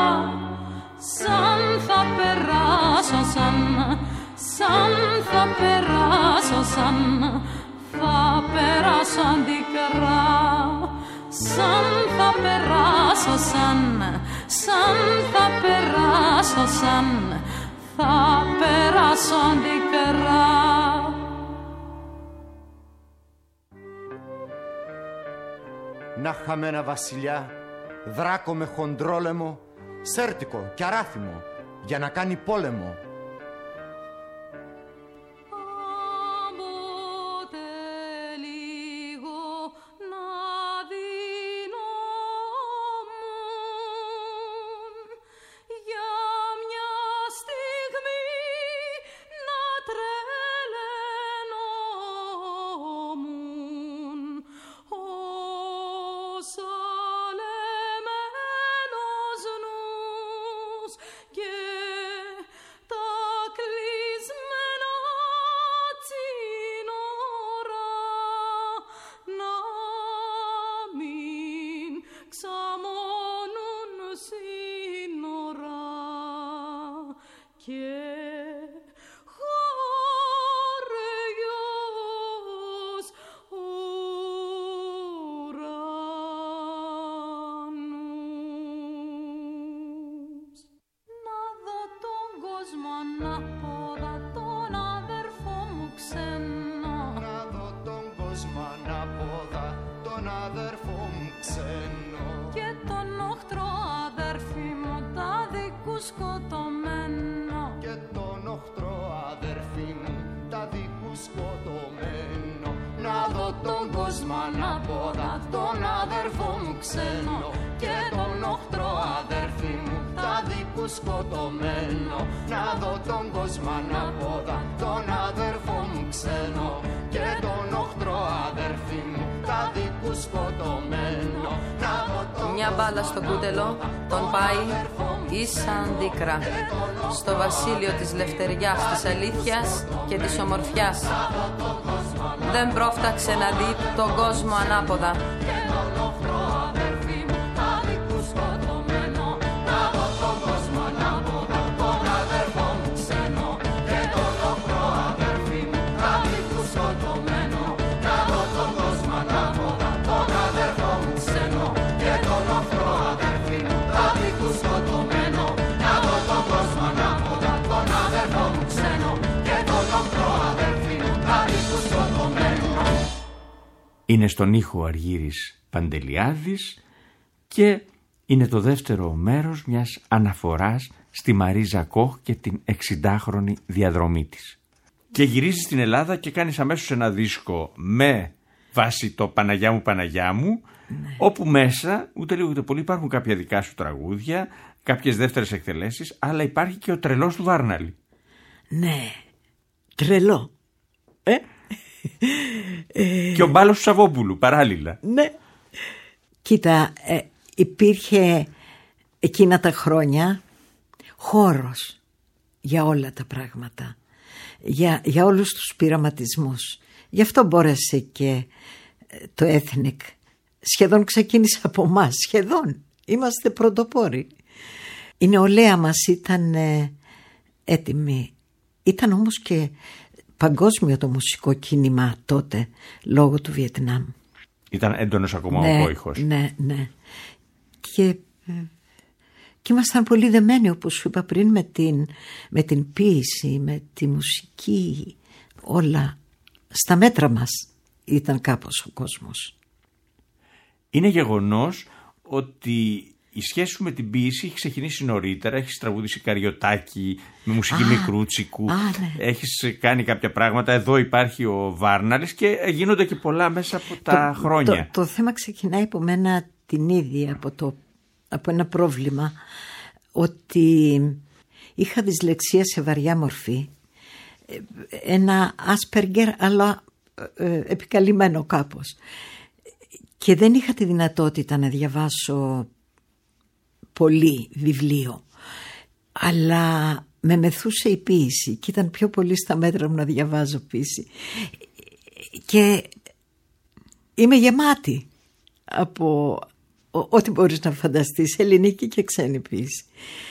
Σαν θα περάσω, σαν, σαν θα περάσω, σαν θα περάσω αντικρά. Σαν θα περάσω, σαν, σαν θα περάσω, σαν θα περάσω αντικρά. Να είχαμε ένα βασιλιά, δράκο με χοντρόλεμο, σέρτικο και αράθιμο, για να κάνει πόλεμο. Και τον κόσμο ανάποδα, τον αδερφό μου ξένο και τον οχτρό αδερφή μου, τα δικού σκοτωμένο. Να δω τον κόσμο ανάποδα, τον αδερφό μου ξένο και τον οχτρό αδερφή μου, τα δικού σκοτωμένο. Να δω τον μια μπάλα στο κούτελο τον πάει ίσα αντίκρα στο βασίλειο της λευτεριάς, της αλήθειας και της ομορφιάς. Δεν πρόφταξε να δει τον κόσμο ανάποδα. Είναι στον ήχο Αργύρης Παντελιάδης και είναι το δεύτερο μέρος μιας αναφοράς στη Μαρίζα Κοχ και την εξηντάχρονη διαδρομή της. Και γυρίζει στην Ελλάδα και κάνει αμέσως ένα δίσκο με βάση το Παναγιά μου Παναγιά μου, ναι. Όπου μέσα ούτε λίγο ούτε πολύ υπάρχουν κάποια δικά σου τραγούδια, κάποιες δεύτερες εκτελέσεις, αλλά υπάρχει και ο τρελός του Βάρναλη. Ναι, τρελό. Ε? Και ο Μπάλος του Σαββόπουλου παράλληλα. Ναι. Κοίτα, ε, υπήρχε εκείνα τα χρόνια χώρος για όλα τα πράγματα, για, για όλους τους πειραματισμούς. Γι' αυτό μπόρεσε και το Ethnic. Σχεδόν ξεκίνησε από εμάς, σχεδόν. Είμαστε πρωτοπόροι. Η νεολαία μας ήταν ε, έτοιμη. Ήταν όμως και παγκόσμιο το μουσικό κίνημα τότε, λόγω του Βιετνάμ. Ήταν έντονος ακόμα ναι, ο πόηχος. Ναι, ναι. Και, και ήμασταν πολύ δεμένοι, όπως σου είπα πριν, με την, με την ποίηση, με τη μουσική, όλα. Στα μέτρα μας ήταν κάπως ο κόσμος. Είναι γεγονός ότι η σχέση σου με την ποίηση έχει ξεκινήσει νωρίτερα. Έχεις τραγουδήσει Καριωτάκι με μουσική α, Μικρούτσικου. Α, ναι. Έχεις κάνει κάποια πράγματα. Εδώ υπάρχει ο Βάρναλης και γίνονται και πολλά μέσα από τα το, χρόνια. Το, το θέμα ξεκινάει από μένα την ίδια, από, το, από ένα πρόβλημα, ότι είχα δυσλεξία σε βαριά μορφή. Ένα Asperger, αλλά ε, επικαλυμμένο κάπως. Και δεν είχα τη δυνατότητα να διαβάσω πολύ βιβλίο, αλλά με μεθούσε η ποίηση και ήταν πιο πολύ στα μέτρα μου να διαβάζω ποίηση και είμαι γεμάτη από ό,τι μπορείς να φανταστείς, ελληνική και ξένη ποίηση,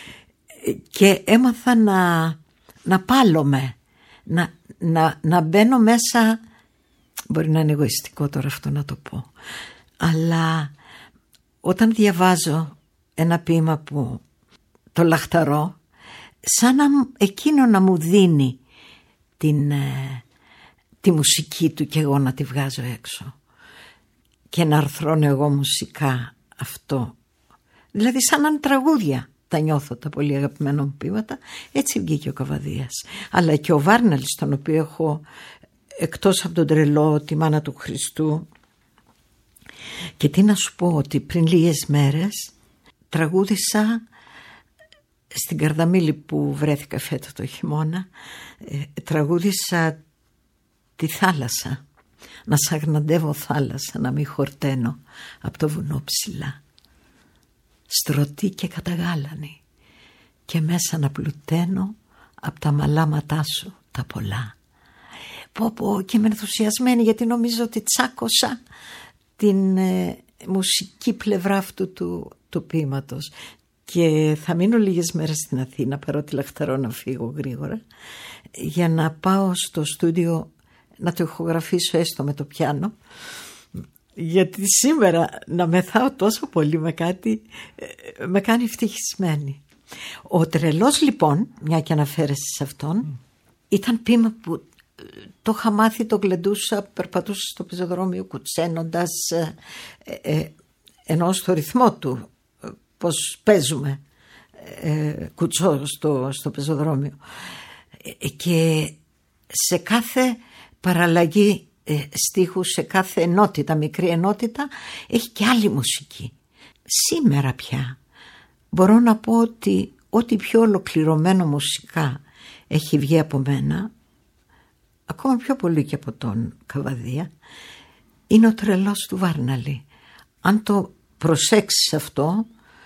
και έμαθα να, να πάλομαι, να, να, να μπαίνω μέσα. Μπορεί να είναι εγωιστικό τώρα αυτό να το πω, αλλά όταν διαβάζω ένα ποίημα που το λαχταρώ, σαν να εκείνο να μου δίνει την, ε, τη μουσική του και εγώ να τη βγάζω έξω και να αρθρώνω εγώ μουσικά αυτό. Δηλαδή σαν να είναι τραγούδια τα νιώθω τα πολύ αγαπημένα μου ποίηματα. Έτσι βγήκε ο Καβαδίας. Αλλά και ο Βάρναλης, τον οποίο έχω εκτός από τον τρελό, τη μάνα του Χριστού. Και τι να σου πω, ότι πριν λίγες μέρες τραγούδισα στην Καρδαμήλη που βρέθηκα φέτο το χειμώνα, ε, τραγούδισα τη θάλασσα, να σ' αγναντεύω θάλασσα, να μην χορταίνω από το βουνό ψηλά, στρωτή και καταγάλανη, και μέσα να πλουταίνω από τα μαλάματά σου τα πολλά. Πω πω, και είμαι ενθουσιασμένη γιατί νομίζω ότι τσάκωσα την ε, μουσική πλευρά αυτού του, του ποίηματος. Και θα μείνω λίγες μέρες στην Αθήνα, παρότι λαχταρώ να φύγω γρήγορα, για να πάω στο στούντιο να το ηχογραφήσω έστω με το πιάνο, γιατί σήμερα να μεθάω τόσο πολύ με κάτι με κάνει ευτυχισμένη. Ο τρελός λοιπόν, μια και αναφέρεσαι σε αυτόν, mm. ήταν ποίημα που το είχα μάθει, το γλεντούσα, περπατούσα στο πεζοδρόμιο κουτσένοντας, ε, ε, ενώ στο ρυθμό του, πως παίζουμε ε, κουτσό στο, στο πεζοδρόμιο, ε, και σε κάθε παραλλαγή ε, στίχους, σε κάθε ενότητα, μικρή ενότητα, έχει και άλλη μουσική. Σήμερα πια μπορώ να πω ότι ό,τι πιο ολοκληρωμένο μουσικά έχει βγει από μένα, ακόμα πιο πολύ και από τον Καβαδία, είναι ο Τρελός του Βάρναλη. Αν το προσέξεις αυτό,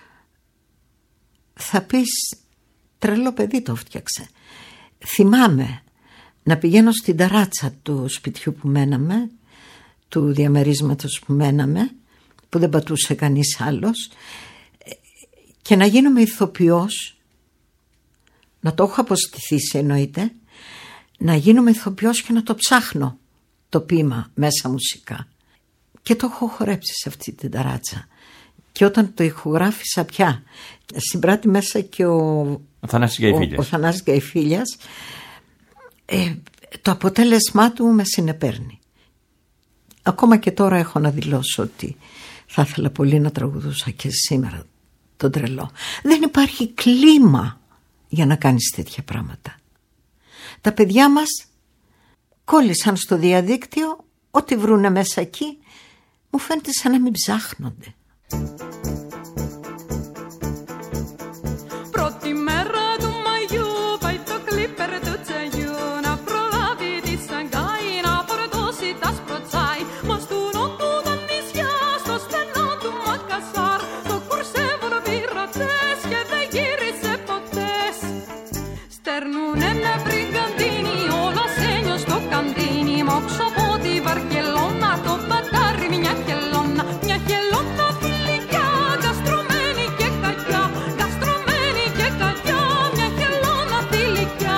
θα πεις τρελό παιδί το φτιάξε. Θυμάμαι να πηγαίνω στην ταράτσα του σπιτιού που μέναμε, του διαμερίσματος που μέναμε, που δεν πατούσε κανείς άλλος, και να γίνομαι ηθοποιός, να το έχω αποστηθήσει εννοείται, να γίνομαι ηθοποιός και να το ψάχνω το ποίημα μέσα μουσικά. Και το έχω χορέψει σε αυτή την ταράτσα. Και όταν το ηχογράφησα πια, συμπράττει μέσα και ο, ο Θανάσης Γκαϊφίλιας. Ο, ο Θανάσης Γκαϊφίλιας, ε, το αποτέλεσμά του με συνεπέρνει. Ακόμα και τώρα έχω να δηλώσω ότι θα ήθελα πολύ να τραγουδούσα και σήμερα τον Τρελό. Δεν υπάρχει κλίμα για να κάνεις τέτοια πράγματα. Τα παιδιά μας κόλλησαν στο διαδίκτυο, ό,τι βρούνε μέσα εκεί, μου φαίνεται σαν να μην ψάχνονται. Πρώτη μέρα του Μαγιού πάει το κλίπερ του τσαγιού να προλάβει τη Σαγκάη να φορτώσει τα σπροτσάι. Μα του νότου τα νησιά στο στενό του Μακασάρ το κουρσεύουν πειρατές και δεν γύρισε ποτέ. Στερνούν ένα μπριγκαντίνι όλα σένιο στο καντίνι μόξω από τη Βαρκελώνα το πατάρι μια χελώνα, μια χελώνα φιλικιά γαστρωμένη και κακιά, γαστρωμένη και κακιά, μια χελώνα φιλικιά.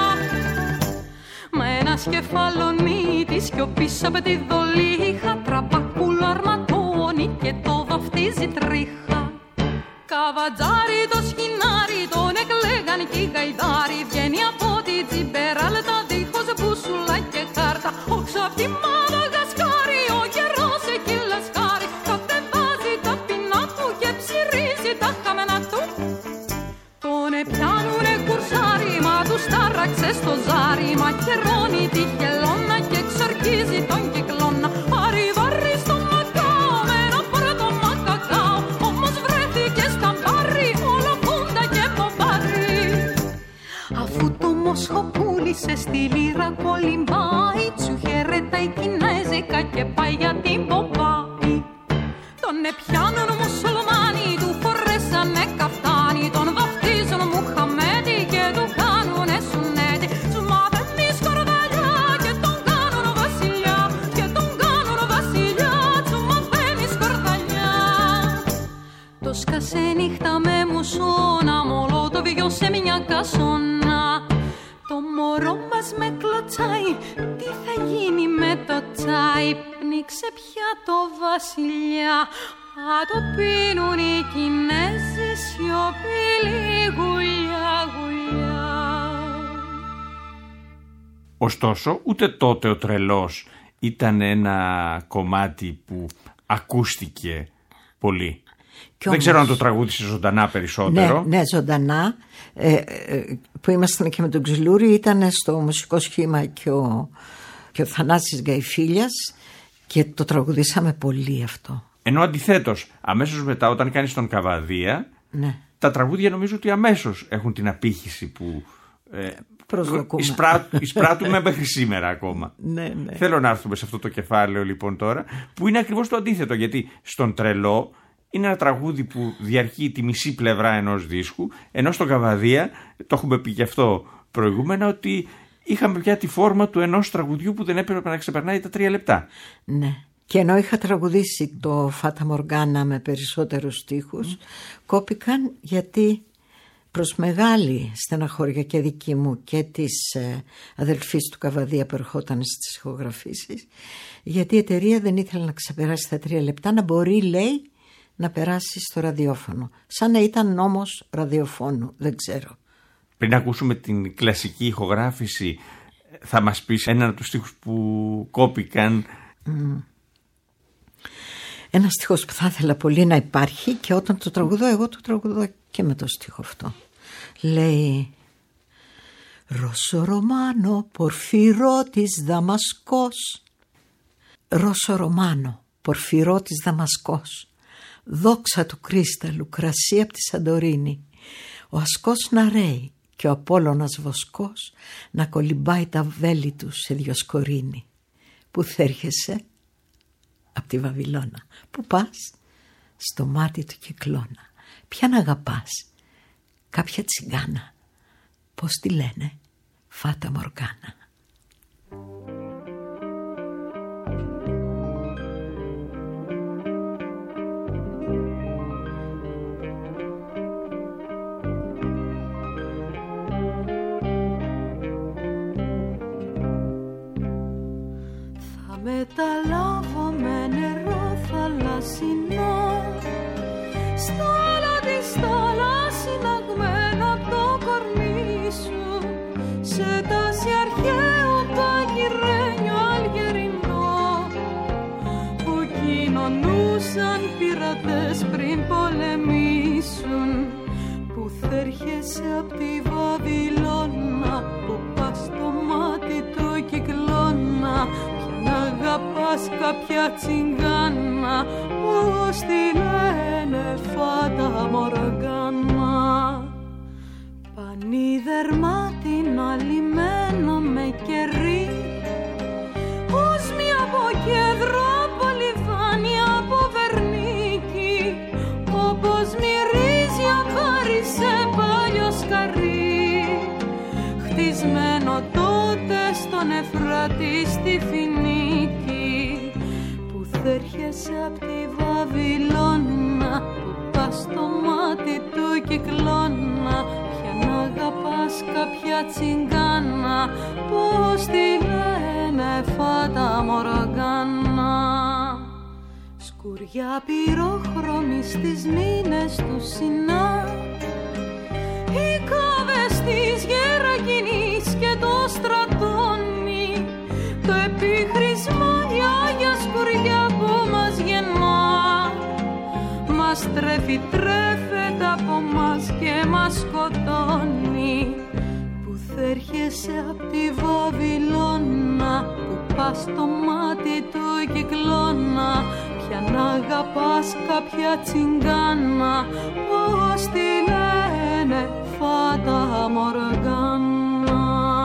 Μα ένας κεφαλονίτης κι ο πίσω από τη δολίχα τραπακούλο αρματώνει και το βαφτίζει τρίχα. Καβατζάρι το σχοινάρι τον εκλέγαν κι οι γαϊδάρι βγαίνει από τη Τζιμπεράλτα δίχως μπούσουλα και χάρτα. Όξω απ' τη Μαδαγασκάρη ο καιρός έχει λασκάρι κατεβάζει τα πεινά του και ψηρίζει τα χαμένα του. Τον επιάνουνε κουρσάρι μα του στάραξε στο ζάρι μα χερώνει τη χελώνα και εξορκίζει τον κυκλώνα. Αριβάρι στο Μακάο με ένα πρώτο μακακάο όμως βρέθηκε στα μπάρι όλο κούντα και πομπάρι. Αφού το Μόσχο πούλησε στη λίρα κολυμπάει τσου χαιρετάει κινέζικα και πάει για την Πομπάη. Τον επιάνουν μουσουλμάνοι του φορέσανε καφτάνι τον βαφτίζουν Μουχαμέτη και του κάνουνε σουνέτη. Του μάθαινε σκορδαλιά και τον κάνουν βασιλιά και τον κάνουν βασιλιά του μαθαίνει σκορδαλιά. Το σκάσε νύχτα με μουσόνα μολό το βιώσε μια κασόνα. Το μωρό μας με κλωτσάει, τι θα γίνει με το τσάι. Πνίξε πια το βασιλιά, α το πίνουν οι Κινέζοι σιωπηλή γουλιά γουλιά. Ωστόσο, ούτε τότε ο Τρελός ήταν ένα κομμάτι που ακούστηκε πολύ. Δεν όμως ξέρω αν το τραγούδισε ζωντανά περισσότερο. Ναι, ναι ζωντανά. Ε, ε, που ήμασταν και με τον Ξυλούρη, ήταν στο μουσικό σχήμα και ο, και ο Θανάσης Γκαϊφίλιας και το τραγουδήσαμε πολύ αυτό. Ενώ αντιθέτως, αμέσως μετά όταν κάνεις τον Καβαδία, ναι, τα τραγούδια νομίζω ότι αμέσως έχουν την απήχηση που ε, προσδοκούμε. Εισπράττουμε μέχρι σήμερα ακόμα. Ναι, ναι. Θέλω να έρθουμε σε αυτό το κεφάλαιο λοιπόν τώρα, που είναι ακριβώς το αντίθετο, γιατί στον Τρελό είναι ένα τραγούδι που διαρκεί τη μισή πλευρά ενός δίσκου, ενώ στον Καβαδία, το έχουμε πει και αυτό προηγούμενα, ότι είχαμε πια τη φόρμα του ενός τραγουδιού που δεν έπρεπε να ξεπερνάει τα τρία λεπτά. Ναι. Και ενώ είχα τραγουδήσει το Φάτα Μοργάνα με περισσότερους στίχους, mm. κόπηκαν γιατί προς μεγάλη στεναχώρια και δική μου και της ε, αδελφής του Καβαδία που ερχόταν στις ηχογραφήσεις, γιατί η εταιρεία δεν ήθελε να ξεπεράσει τα τρία λεπτά, να μπορεί, λέει, να περάσει στο ραδιόφωνο. Σαν να ήταν νόμος ραδιοφώνου, δεν ξέρω. Πριν ακούσουμε την κλασική ηχογράφηση, θα μας πεις έναν από τους στίχους που κόπηκαν. Mm. Ένα στίχος που θα ήθελα πολύ να υπάρχει και όταν το τραγουδώ, εγώ το τραγουδώ και με το στίχο αυτό. Λέει Ρώσο Ρωμάνο Πορφυρώτης Δαμασκός, Ρώσο Ρωμάνο, πορφυρό της Δαμασκός, δόξα του κρίσταλου, κρασί απ' τη Σαντορίνη, ο ασκός να ρέει και ο Απόλλωνας βοσκός να κολυμπάει τα βέλη του σε διοσκορίνη. Πού θέρχεσαι? Απ' τη Βαβυλώνα. Πού πας? Στο μάτι του κυκλώνα. Ποιαν αγαπάς? Κάποια τσιγκάνα. Πώς τη λένε? Φάτα Μοργάνα. Θα μεταλάβω με νερό θαλασσινό στο άλλο της θάλασσας συναγμένο απ' το κορμί σου, σε τάση αρχαίο παγιρένιο αλγερινό που κοινωνούσαν πειρατές πριν πολεμήσουν, που θέρχεσαι απ' τη Βαβυλώνα, που πας στο μάτι του κυκλώνα, να αγαπάς κάποια τσιγκάνα, πώς τη λένε Φάτα Μοργάνα. Πανίδερμάτινο λιμένο με κερί, ως μία από κέντρο, από λιβάνι, από βερνίκι, όπως μυρίζει αχάρι σε παλιό σκαρί, χτισμένο τότε στον Εφράτη στη Φινίκη, που θέρχεσαι απ' τη Βαβυλώνα, που πας στο μάτι του κυκλώνα, πια να αγαπάς κάποια τσιγκάνα, πώς τη λένε Φάτα Μοργάνα. Σκουριά πυρόχρωμη στις μήνες του Σινά, οι κάβες της Γερακινής και το στρατώνει, το επίχρησμα η Άγια Σκουριά που μας γεννά, μας τρέφει, τρέφεται από μας και μας σκοτώνει, που θέρχεσαι απ' τη Βαβυλώνα, που πας στο μάτι του κυκλώνα, πια να αγαπάς κάποια τσιγκάνα, πώς τη λένε Φάτα Μοργάνα.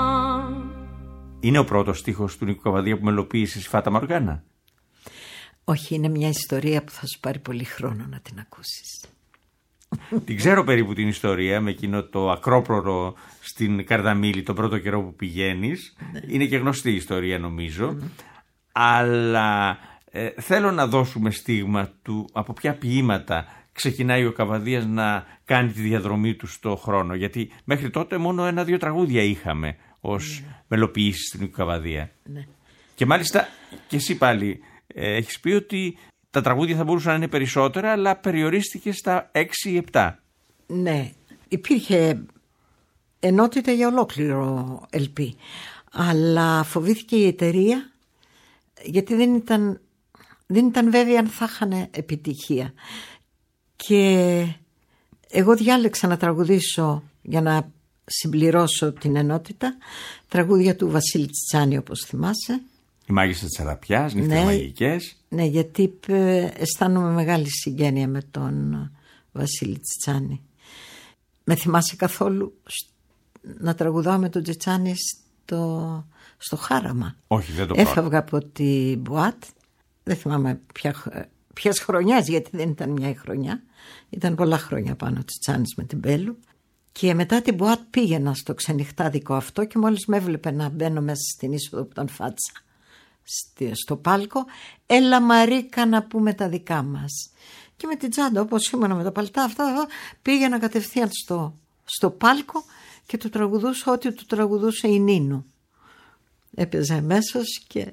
Είναι ο πρώτος στίχος του Νίκου Καβαδία που μελοποίησες η Φάτα Μοργάνα? Όχι, είναι μια ιστορία που θα σου πάρει πολύ χρόνο να την ακούσεις. Την ξέρω περίπου την ιστορία, με εκείνο το ακρόπρορο στην Καρδαμήλη τον πρώτο καιρό που πηγαίνεις. Ναι. Είναι και γνωστή η ιστορία νομίζω. Mm. Αλλά ε, θέλω να δώσουμε στίγμα του από ποια ποίηματα ξεκινάει ο Καβαδίας να κάνει τη διαδρομή του στο χρόνο. Γιατί μέχρι τότε μόνο ένα-δύο τραγούδια είχαμε ως ναι. μελοποιήσεις στην Νίκου Καβαδία. Ναι. Και μάλιστα και εσύ πάλι ε, έχεις πει ότι τα τραγούδια θα μπορούσαν να είναι περισσότερα, αλλά περιορίστηκε στα έξι ή επτά. Ναι, υπήρχε ενότητα για ολόκληρο ελ πι, αλλά φοβήθηκε η εταιρεία, γιατί δεν ήταν, δεν ήταν βέβαιη αν θα είχαν επιτυχία. Και εγώ διάλεξα να τραγουδήσω, για να συμπληρώσω την ενότητα, τραγούδια του Βασίλη Τσιτσάνη, όπως θυμάσαι. Η Μάγισσα της Αραπιάς, νύχτες ναι, μαγικές. Ναι, γιατί αισθάνομαι μεγάλη συγγένεια με τον Βασίλη Τσιτσάνη. Με θυμάσαι καθόλου να τραγουδάω με τον Τσιτσάνη στο, στο Χάραμα? Όχι, δεν το Έφευγα πρώτο. από τη Μπουάτ, δεν θυμάμαι ποια, ποιας χρονιάς, γιατί δεν ήταν μια χρονιά. Ήταν πολλά χρόνια πάνω ο Τσιτσάνης με την Μπέλου. Και μετά την Μπουάτ πήγαινα στο ξενυχτάδικο αυτό και μόλις με έβλεπε να μπαίνω μέσα στην είσοδο που τον φάτσα στο πάλκο, έλα Μαρίκα να πούμε τα δικά μας. Και με την τσάντα, όπως ήμουν με τα παλτά αυτά, πήγαινα κατευθείαν στο, στο πάλκο και του τραγουδούσα ό,τι του τραγουδούσε η Νίνου. Έπαιζε αμέσως και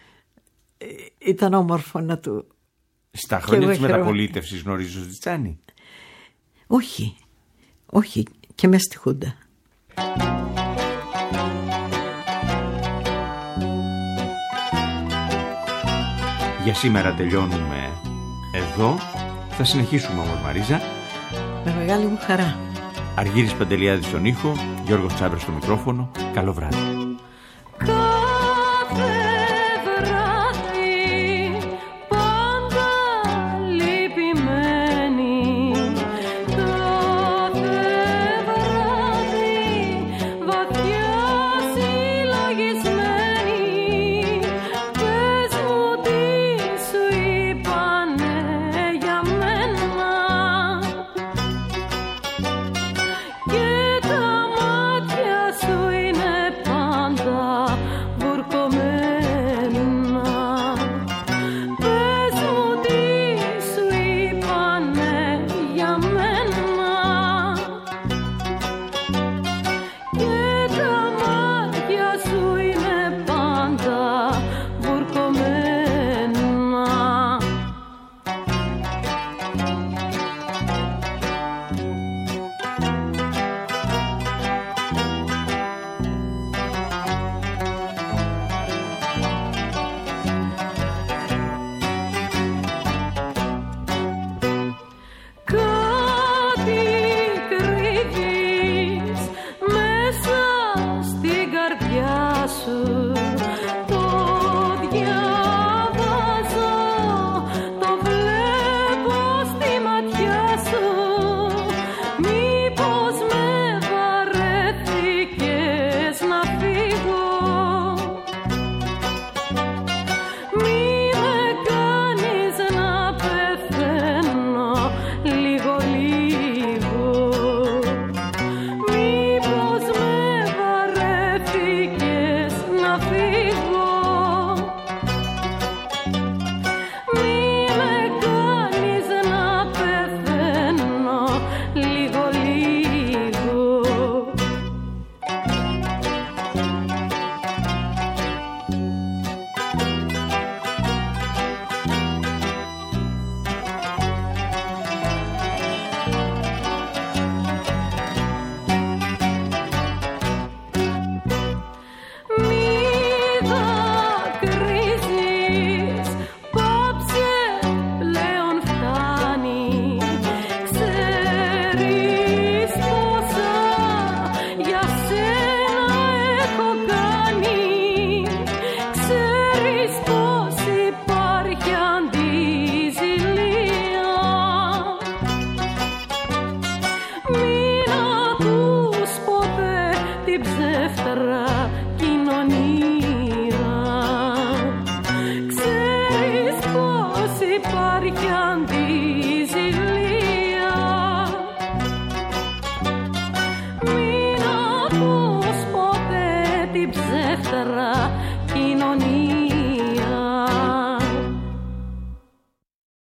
ήταν όμορφο να του... Στα χρόνια της μεταπολίτευσης γνωρίζεις ο Τσιτσάνη? Όχι, όχι, και μες στη Χούντα. Για σήμερα τελειώνουμε εδώ. Θα συνεχίσουμε όμως, Μαρίζα. Με μεγάλη μου χαρά. Αργύρης Παντελιάδης στον ήχο, Γιώργος Τσάμπρας στο μικρόφωνο. Καλό βράδυ. Κάθε βράδυ ακούς ποτέ την ψεύτρα